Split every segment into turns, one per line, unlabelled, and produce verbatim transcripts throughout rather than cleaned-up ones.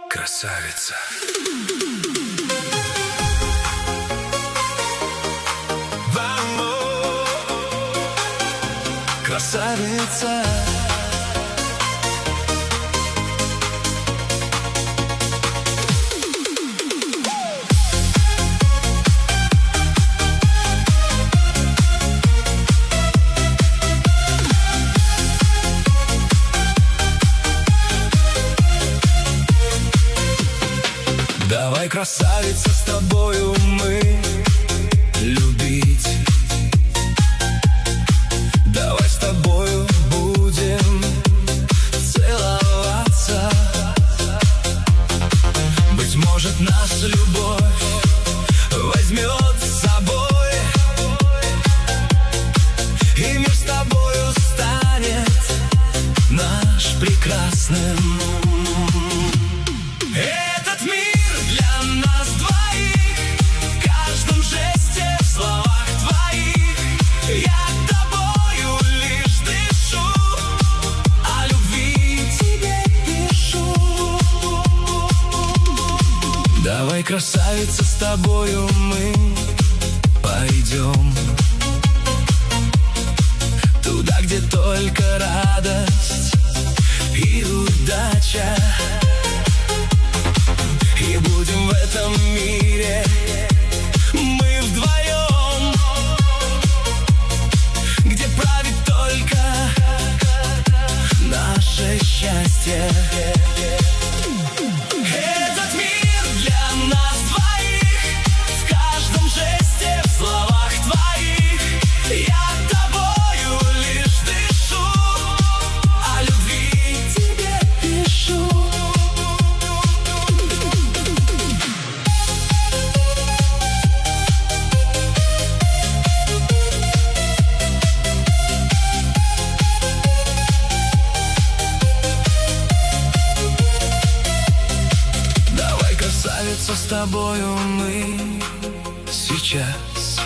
Красавица. Красавица. Давай, красавица, с тобою мы любить. Давай с тобою будем целоваться. Быть может, нас любовь возьмет с собой, и мир с тобою станет наш прекрасным. Этот мир для нас двоих, в каждом жесте, в словах твоих. Я тобою лишь дышу, о любви тебе пишу. Давай, красавица, с тобою мы пойдем туда, где только радость и удача. И будем в этом мире мы вдвоем, где правит только наше счастье. Этот мир для нас двоих, в каждом жесте, в словах твоих. Я тобою лишь дышу, о любви тебе пишу. Красавица, с тобою мы сейчас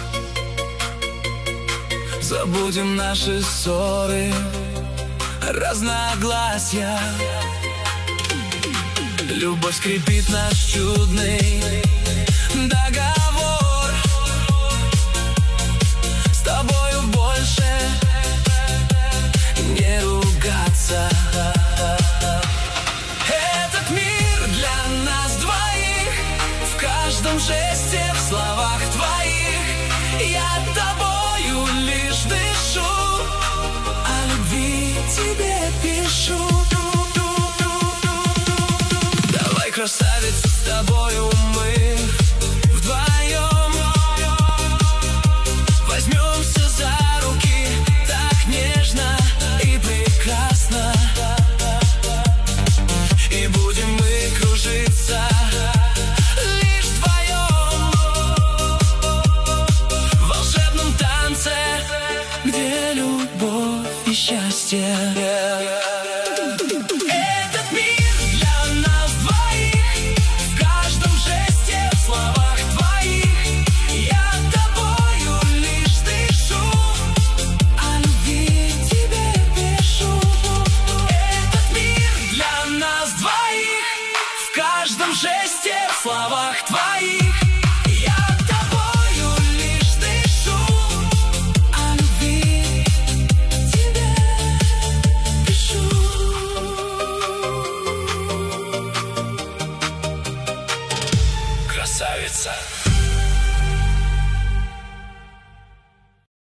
забудем наши ссоры, разногласия. Любовь скрепит наш чудный договор. С тобою больше не ругаться. Этот мир для нас двоих, в каждом жесте, в словах твоих. Я тобою лишь дышу, о любви тебе пишу. Давай, красавица, с тобою мы вдвоем возьмемся за руки так нежно и прекрасно. И будем мы кружиться лишь вдвоем в волшебном танце, где любовь и счастье. Этот мир для нас двоих, в каждом жесте, в словах твоих. Я тобою лишь дышу, о любви тебе пишу. Этот мир для нас двоих, в каждом жесте, в словах твоих. Я тобою лишь дышу, о любви тебе пишу. Красавица.